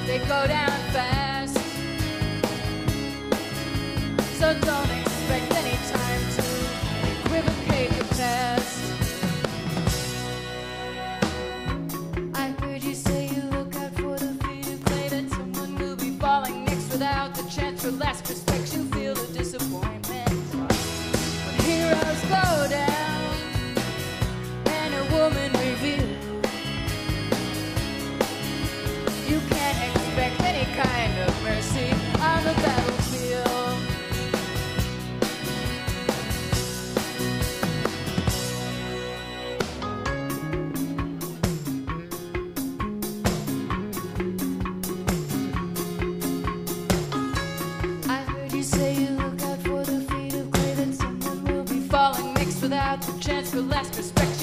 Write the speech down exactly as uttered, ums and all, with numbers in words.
they go down fast. So don't expect any time to equivocate the past. I heard you say you look out for the feet of clay, that someone will be falling next without the chance for last respect. You feel the disappointment when heroes go down and a woman reveals. You can't expect any kind of mercy on the battlefield. I heard you say you look out for the feet of clay, that someone will be falling next without the chance for last respect.